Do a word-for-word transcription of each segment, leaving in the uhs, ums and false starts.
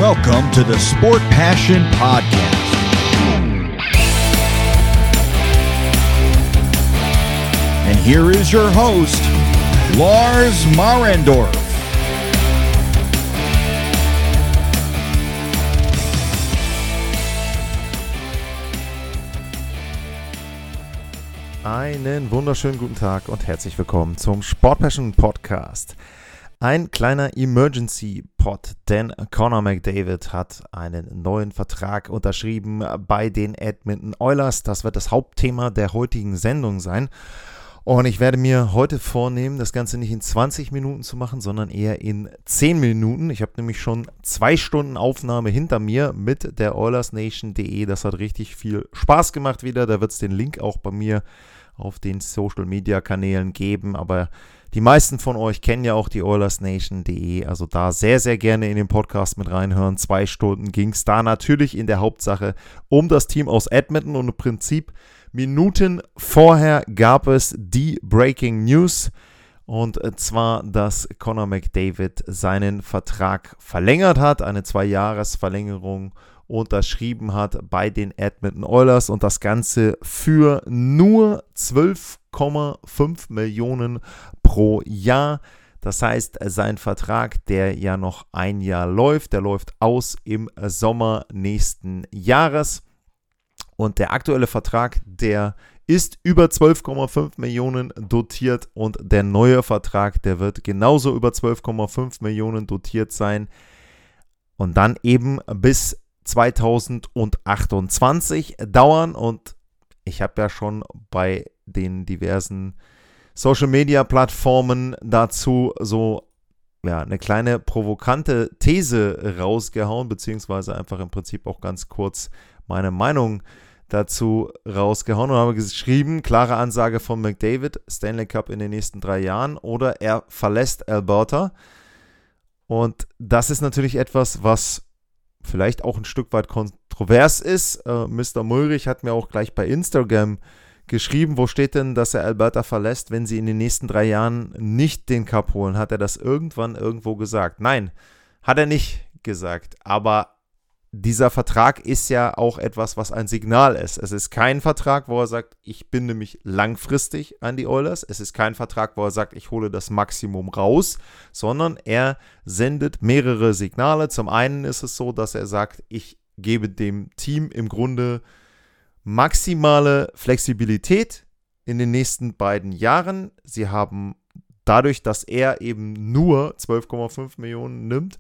Welcome to the Sport Passion Podcast. And here is your host, Lars Marendorf. Einen wunderschönen guten Tag und herzlich willkommen zum Sport Passion Podcast. Ein kleiner Emergency-Pod, denn Connor McDavid hat einen neuen Vertrag unterschrieben bei den Edmonton Oilers. Das wird das Hauptthema der heutigen Sendung sein. Und ich werde mir heute vornehmen, das Ganze nicht in zwanzig Minuten zu machen, sondern eher in zehn Minuten. Ich habe nämlich schon zwei Stunden Aufnahme hinter mir mit der Oilers Nation punkt de. Das hat richtig viel Spaß gemacht wieder. Da wird es den Link auch bei mir auf den Social-Media-Kanälen geben. Aber die meisten von euch kennen ja auch die Oilers Nation punkt de. Also da sehr, sehr gerne in den Podcast mit reinhören. Zwei Stunden ging es da natürlich in der Hauptsache um das Team aus Edmonton und im Prinzip Minuten vorher gab es die Breaking News und zwar, dass Connor McDavid seinen Vertrag verlängert hat, eine Zwei-Jahres-Verlängerung unterschrieben hat bei den Edmonton Oilers und das Ganze für nur zwölf Komma fünf Millionen pro Jahr. Das heißt, sein Vertrag, der ja noch ein Jahr läuft, der läuft aus im Sommer nächsten Jahres. Und der aktuelle Vertrag, der ist über zwölf Komma fünf Millionen dotiert und der neue Vertrag, der wird genauso über zwölf Komma fünf Millionen dotiert sein und dann eben bis zweitausendachtundzwanzig dauern. Und ich habe ja schon bei den diversen Social-Media-Plattformen dazu so ja, eine kleine provokante These rausgehauen, beziehungsweise einfach im Prinzip auch ganz kurz meine Meinung dazu rausgehauen und habe geschrieben, klare Ansage von McDavid, Stanley Cup in den nächsten drei Jahren oder er verlässt Alberta. Und das ist natürlich etwas, was vielleicht auch ein Stück weit kontrovers ist. Äh, Mister Mulrich hat mir auch gleich bei Instagram geschrieben, wo steht denn, dass er Alberta verlässt, wenn sie in den nächsten drei Jahren nicht den Cup holen? Hat er das irgendwann irgendwo gesagt? Nein, hat er nicht gesagt, aber dieser Vertrag ist ja auch etwas, was ein Signal ist. Es ist kein Vertrag, wo er sagt, ich binde mich langfristig an die Oilers. Es ist kein Vertrag, wo er sagt, ich hole das Maximum raus, sondern er sendet mehrere Signale. Zum einen ist es so, dass er sagt, ich gebe dem Team im Grunde maximale Flexibilität in den nächsten beiden Jahren. Sie haben dadurch, dass er eben nur zwölf Komma fünf Millionen nimmt,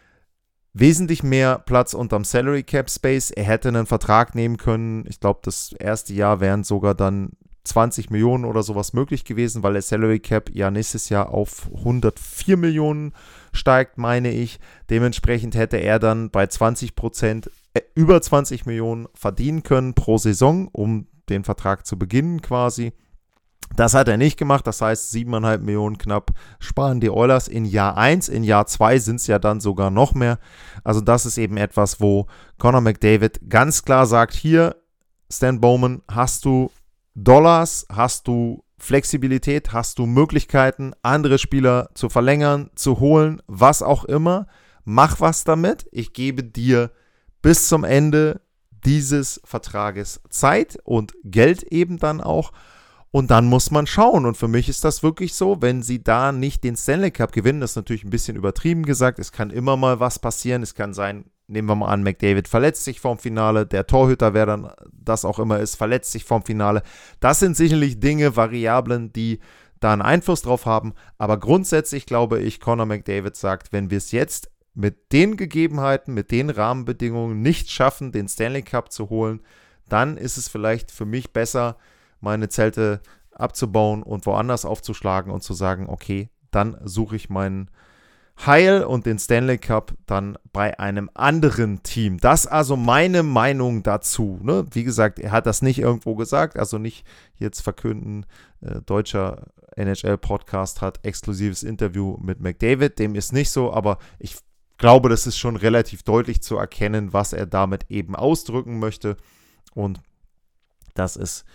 wesentlich mehr Platz unterm Salary Cap Space. Er hätte einen Vertrag nehmen können. Ich glaube, das erste Jahr wären sogar dann zwanzig Millionen oder sowas möglich gewesen, weil der Salary Cap ja nächstes Jahr auf hundertvier Millionen steigt, meine ich. Dementsprechend hätte er dann bei zwanzig Prozent äh, über zwanzig Millionen verdienen können pro Saison, um den Vertrag zu beginnen quasi. Das hat er nicht gemacht, das heißt sieben Komma fünf Millionen knapp sparen die Oilers in Jahr eins, in Jahr zwei sind es ja dann sogar noch mehr. Also das ist eben etwas, wo Connor McDavid ganz klar sagt, hier Stan Bowman, hast du Dollars, hast du Flexibilität, hast du Möglichkeiten, andere Spieler zu verlängern, zu holen, was auch immer, mach was damit. Ich gebe dir bis zum Ende dieses Vertrages Zeit und Geld eben dann auch. Und dann muss man schauen. Und für mich ist das wirklich so, wenn sie da nicht den Stanley Cup gewinnen, das ist natürlich ein bisschen übertrieben gesagt, es kann immer mal was passieren. Es kann sein, nehmen wir mal an, McDavid verletzt sich vorm Finale, der Torhüter, wer dann das auch immer ist, verletzt sich vorm Finale. Das sind sicherlich Dinge, Variablen, die da einen Einfluss drauf haben. Aber grundsätzlich glaube ich, Connor McDavid sagt, wenn wir es jetzt mit den Gegebenheiten, mit den Rahmenbedingungen nicht schaffen, den Stanley Cup zu holen, dann ist es vielleicht für mich besser, meine Zelte abzubauen und woanders aufzuschlagen und zu sagen, okay, dann suche ich meinen Heil und den Stanley Cup dann bei einem anderen Team. Das also meine Meinung dazu. Ne? Wie gesagt, er hat das nicht irgendwo gesagt, also nicht jetzt verkünden, äh, deutscher N H L-Podcast hat exklusives Interview mit McDavid, dem ist nicht so, aber ich glaube, das ist schon relativ deutlich zu erkennen, was er damit eben ausdrücken möchte und das ist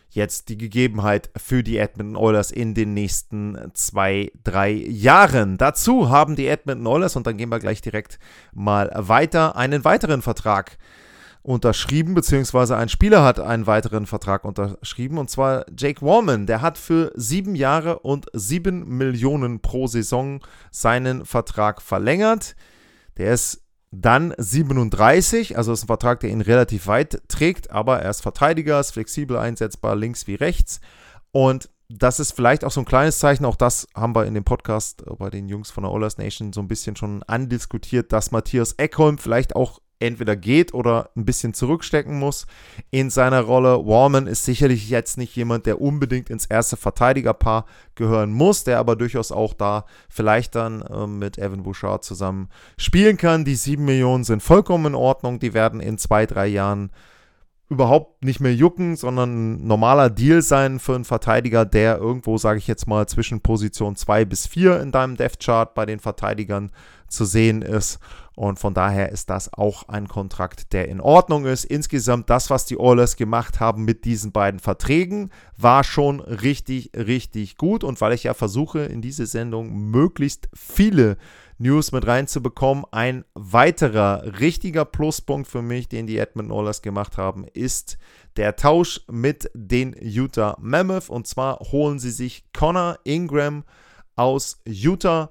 jetzt die Gegebenheit für die Edmonton Oilers in den nächsten zwei, drei Jahren. Dazu haben die Edmonton Oilers, und dann gehen wir gleich direkt mal weiter, einen weiteren Vertrag unterschrieben, beziehungsweise ein Spieler hat einen weiteren Vertrag unterschrieben, und zwar Jake Walman. Der hat für sieben Jahre und sieben Millionen pro Saison seinen Vertrag verlängert. Der ist dann siebenunddreißig, also ist ein Vertrag, der ihn relativ weit trägt, aber er ist Verteidiger, ist flexibel einsetzbar, links wie rechts, und das ist vielleicht auch so ein kleines Zeichen, auch das haben wir in dem Podcast bei den Jungs von der Oilers Nation so ein bisschen schon andiskutiert, dass Mattias Ekholm vielleicht auch entweder geht oder ein bisschen zurückstecken muss in seiner Rolle. Walman ist sicherlich jetzt nicht jemand, der unbedingt ins erste Verteidigerpaar gehören muss, der aber durchaus auch da vielleicht dann äh, mit Evan Bouchard zusammen spielen kann. Die sieben Millionen sind vollkommen in Ordnung, die werden in zwei, drei Jahren überhaupt nicht mehr jucken, sondern ein normaler Deal sein für einen Verteidiger, der irgendwo, sage ich jetzt mal, zwischen Position zwei bis vier in deinem Depth-Chart bei den Verteidigern zu sehen ist. Und von daher ist das auch ein Kontrakt, der in Ordnung ist. Insgesamt das, was die Oilers gemacht haben mit diesen beiden Verträgen, war schon richtig, richtig gut. Und weil ich ja versuche, in diese Sendung möglichst viele News mit reinzubekommen, ein weiterer richtiger Pluspunkt für mich, den die Edmonton Oilers gemacht haben, ist der Tausch mit den Utah Mammoth. Und zwar holen sie sich Connor Ingram aus Utah.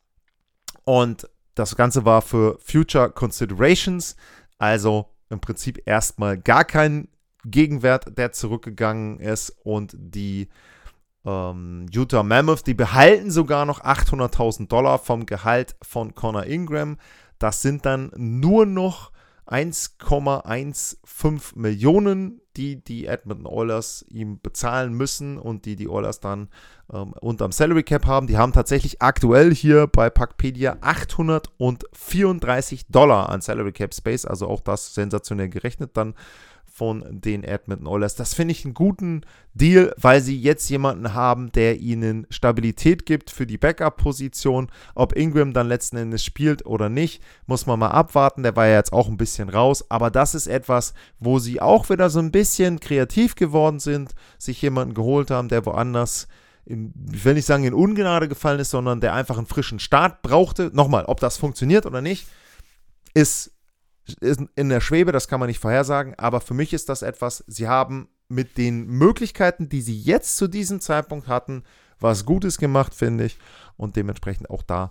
Und das Ganze war für Future Considerations, also im Prinzip erstmal gar kein Gegenwert, der zurückgegangen ist. Und die ähm, Utah Mammoth, die behalten sogar noch achthunderttausend Dollar vom Gehalt von Connor Ingram. Das sind dann nur noch eins Komma fünfzehn Millionen, die die Edmonton Oilers ihm bezahlen müssen und die die Oilers dann ähm, unterm Salary Cap haben. Die haben tatsächlich aktuell hier bei Puckpedia achthundertvierunddreißig Dollar an Salary Cap Space, also auch das sensationell gerechnet dann von den Edmonton Oilers. Das finde ich einen guten Deal, weil sie jetzt jemanden haben, der ihnen Stabilität gibt für die Backup-Position. Ob Ingram dann letzten Endes spielt oder nicht, muss man mal abwarten. Der war ja jetzt auch ein bisschen raus, aber das ist etwas, wo sie auch wieder so ein bisschen kreativ geworden sind, sich jemanden geholt haben, der woanders, in, ich will nicht sagen in Ungnade gefallen ist, sondern der einfach einen frischen Start brauchte. Nochmal, ob das funktioniert oder nicht, ist in der Schwebe, das kann man nicht vorhersagen, aber für mich ist das etwas, sie haben mit den Möglichkeiten, die sie jetzt zu diesem Zeitpunkt hatten, was Gutes gemacht, finde ich, und dementsprechend auch da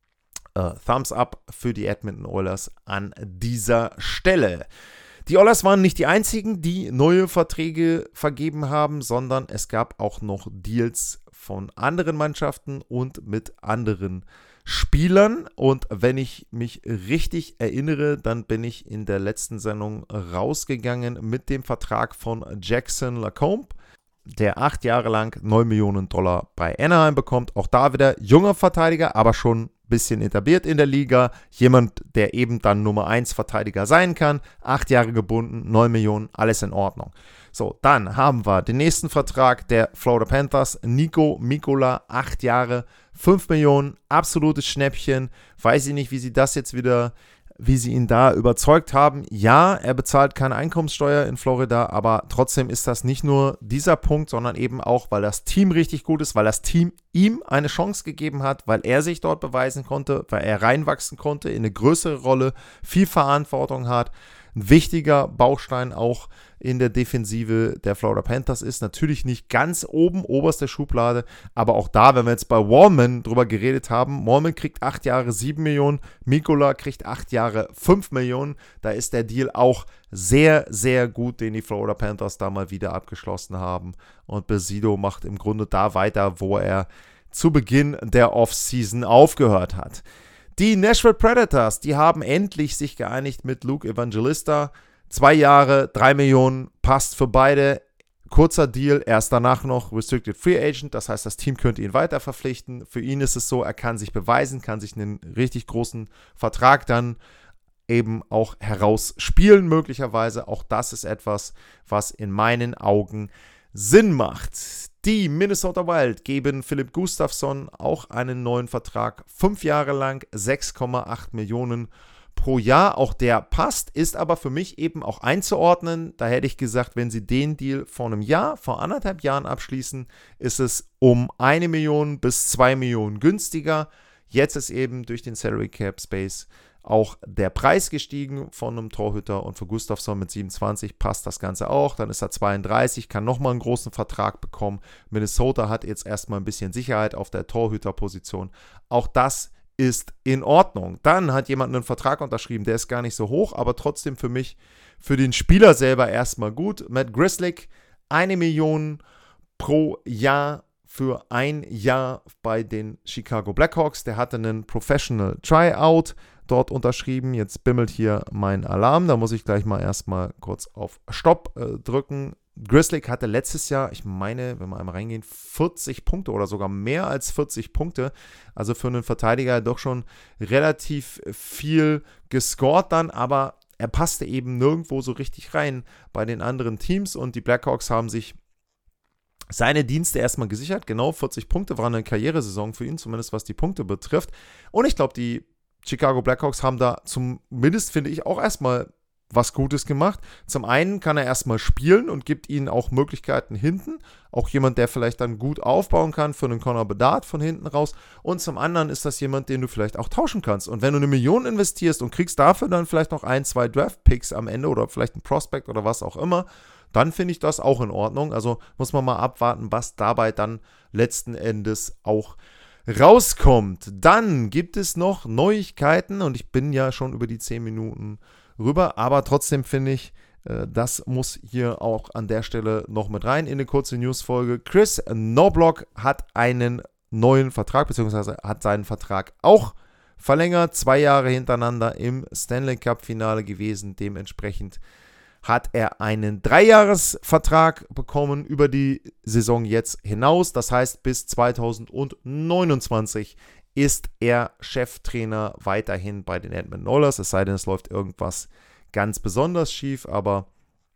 äh, Thumbs up für die Edmonton Oilers an dieser Stelle. Die Oilers waren nicht die einzigen, die neue Verträge vergeben haben, sondern es gab auch noch Deals von anderen Mannschaften und mit anderen Spielern, und wenn ich mich richtig erinnere, dann bin ich in der letzten Sendung rausgegangen mit dem Vertrag von Jackson Lacombe, der acht Jahre lang neun Millionen Dollar bei Anaheim bekommt. Auch da wieder junger Verteidiger, aber schon ein bisschen etabliert in der Liga. Jemand, der eben dann Nummer eins Verteidiger sein kann. Acht Jahre gebunden, neun Millionen, alles in Ordnung. So, dann haben wir den nächsten Vertrag der Florida Panthers, Niko Mikkola, acht Jahre, fünf Millionen, absolutes Schnäppchen. Weiß ich nicht, wie sie das jetzt wieder, wie sie ihn da überzeugt haben. Ja, er bezahlt keine Einkommenssteuer in Florida, aber trotzdem ist das nicht nur dieser Punkt, sondern eben auch, weil das Team richtig gut ist, weil das Team ihm eine Chance gegeben hat, weil er sich dort beweisen konnte, weil er reinwachsen konnte in eine größere Rolle, viel Verantwortung hat. Ein wichtiger Baustein auch in der Defensive der Florida Panthers ist. Natürlich nicht ganz oben, oberste Schublade, aber auch da, wenn wir jetzt bei Walman drüber geredet haben, Walman kriegt acht Jahre sieben Millionen, Mikkola kriegt acht Jahre fünf Millionen. Da ist der Deal auch sehr, sehr gut, den die Florida Panthers da mal wieder abgeschlossen haben. Und Besido macht im Grunde da weiter, wo er zu Beginn der Offseason aufgehört hat. Die Nashville Predators, die haben endlich sich geeinigt mit Luke Evangelista. Zwei Jahre, drei Millionen, passt für beide. Kurzer Deal, er ist danach noch Restricted Free Agent, das heißt, das Team könnte ihn weiter verpflichten. Für ihn ist es so, er kann sich beweisen, kann sich einen richtig großen Vertrag dann eben auch herausspielen möglicherweise. Auch das ist etwas, was in meinen Augen Sinn macht. Die Minnesota Wild geben Philipp Gustafsson auch einen neuen Vertrag. Fünf Jahre lang, sechs Komma acht Millionen pro Jahr, auch der passt, ist aber für mich eben auch einzuordnen. Da hätte ich gesagt, wenn sie den Deal vor einem Jahr, vor anderthalb Jahren abschließen, ist es um eine Million bis zwei Millionen günstiger. Jetzt ist eben durch den Salary Cap Space auch der Preis gestiegen von einem Torhüter und für Gustafsson mit siebenundzwanzig passt das Ganze auch. Dann ist er zweiunddreißig, kann nochmal einen großen Vertrag bekommen. Minnesota hat jetzt erstmal ein bisschen Sicherheit auf der Torhüterposition. Auch das ist in Ordnung. Dann hat jemand einen Vertrag unterschrieben, der ist gar nicht so hoch, aber trotzdem für mich, für den Spieler selber erstmal gut. Matt Grzelcyk, eine Million pro Jahr für ein Jahr bei den Chicago Blackhawks. Der hatte einen Professional Tryout dort unterschrieben. Jetzt bimmelt hier mein Alarm. Da muss ich gleich mal erstmal kurz auf Stopp äh, drücken. Grzelcyk hatte letztes Jahr, ich meine, wenn wir einmal reingehen, vierzig Punkte oder sogar mehr als vierzig Punkte. Also für einen Verteidiger doch schon relativ viel gescored dann, aber er passte eben nirgendwo so richtig rein bei den anderen Teams und die Blackhawks haben sich seine Dienste erstmal gesichert. Genau, vierzig Punkte war eine Karrieresaison für ihn, zumindest was die Punkte betrifft. Und ich glaube, die Chicago Blackhawks haben da zumindest, finde ich, auch erstmal was Gutes gemacht. Zum einen kann er erstmal spielen und gibt ihnen auch Möglichkeiten hinten. Auch jemand, der vielleicht dann gut aufbauen kann für einen Connor Bedard von hinten raus. Und zum anderen ist das jemand, den du vielleicht auch tauschen kannst. Und wenn du eine Million investierst und kriegst dafür dann vielleicht noch ein, zwei Draft-Picks am Ende oder vielleicht ein Prospect oder was auch immer, dann finde ich das auch in Ordnung. Also muss man mal abwarten, was dabei dann letzten Endes auch rauskommt. Dann gibt es noch Neuigkeiten und ich bin ja schon über die zehn Minuten rüber, aber trotzdem finde ich, äh, das muss hier auch an der Stelle noch mit rein in eine kurze Newsfolge. Kris Knoblauch hat einen neuen Vertrag, beziehungsweise hat seinen Vertrag auch verlängert, zwei Jahre hintereinander im Stanley Cup Finale gewesen, dementsprechend hat er einen Dreijahresvertrag bekommen über die Saison jetzt hinaus, das heißt bis zwanzig neunundzwanzig ist er Cheftrainer weiterhin bei den Edmonton Oilers, es sei denn, es läuft irgendwas ganz besonders schief, aber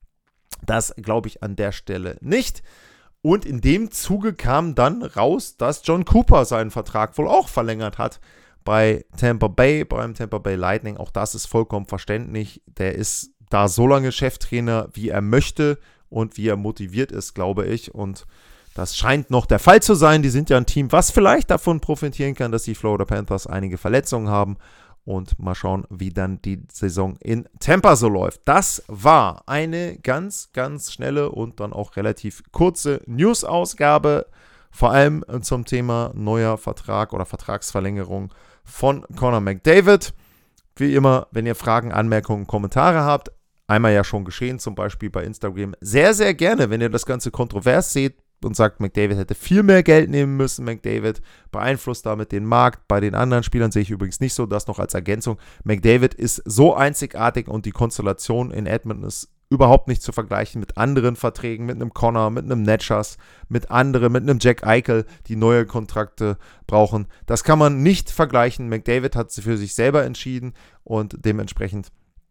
das glaube ich an der Stelle nicht. Und in dem Zuge kam dann raus, dass John Cooper seinen Vertrag wohl auch verlängert hat bei Tampa Bay, beim Tampa Bay Lightning. Auch das ist vollkommen verständlich. Der ist da so lange Cheftrainer, wie er möchte und wie er motiviert ist, glaube ich. Und das scheint noch der Fall zu sein. Die sind ja ein Team, was vielleicht davon profitieren kann, dass die Florida Panthers einige Verletzungen haben. Und mal schauen, wie dann die Saison in Tampa so läuft. Das war eine ganz, ganz schnelle und dann auch relativ kurze News-Ausgabe. Vor allem zum Thema neuer Vertrag oder Vertragsverlängerung von Connor McDavid. Wie immer, wenn ihr Fragen, Anmerkungen, Kommentare habt, einmal ja schon geschehen, zum Beispiel bei Instagram, sehr, sehr gerne, wenn ihr das Ganze kontrovers seht und sagt, McDavid hätte viel mehr Geld nehmen müssen. McDavid beeinflusst damit den Markt. Bei den anderen Spielern sehe ich übrigens nicht so, das noch als Ergänzung. McDavid ist so einzigartig und die Konstellation in Edmonton ist überhaupt nicht zu vergleichen mit anderen Verträgen, mit einem Connor, mit einem Netschas, mit anderen, mit einem Jack Eichel, die neue Kontrakte brauchen. Das kann man nicht vergleichen. McDavid hat sie für sich selber entschieden und dementsprechend,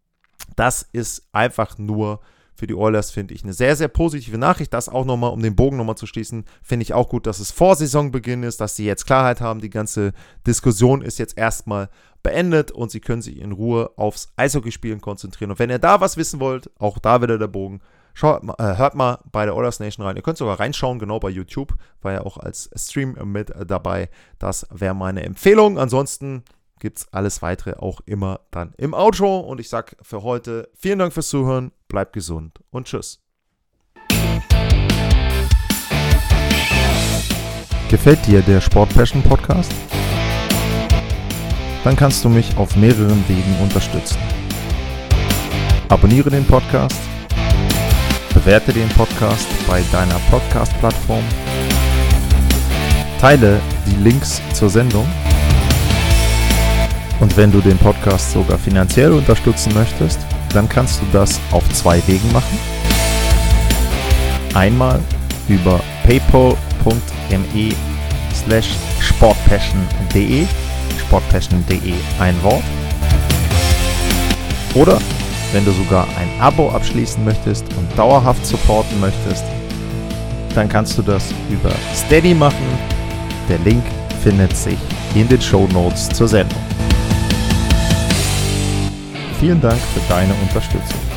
das ist einfach nur für die Oilers, finde ich, eine sehr, sehr positive Nachricht. Das auch nochmal, um den Bogen nochmal zu schließen, finde ich auch gut, dass es vor Saisonbeginn ist, dass sie jetzt Klarheit haben. Die ganze Diskussion ist jetzt erstmal beendet und sie können sich in Ruhe aufs Eishockeyspielen konzentrieren. Und wenn ihr da was wissen wollt, auch da wieder der Bogen, schaut, äh, hört mal bei der Oilers Nation rein. Ihr könnt sogar reinschauen, genau bei YouTube, war ja auch als Stream mit dabei. Das wäre meine Empfehlung. Ansonsten gibt es alles weitere auch immer dann im Outro. Und ich sage für heute vielen Dank fürs Zuhören, bleibt gesund und tschüss. Gefällt dir der Sport Passion Podcast? Dann kannst du mich auf mehreren Wegen unterstützen. Abonniere den Podcast, bewerte den Podcast bei deiner Podcast-Plattform, teile die Links zur Sendung. Und wenn du den Podcast sogar finanziell unterstützen möchtest, dann kannst du das auf zwei Wegen machen. Einmal über paypal.me slash sportpassion.de, sportpassion.de ein Wort. Oder wenn du sogar ein Abo abschließen möchtest und dauerhaft supporten möchtest, dann kannst du das über Steady machen. Der Link findet sich in den Shownotes zur Sendung. vielen Dank für deine Unterstützung.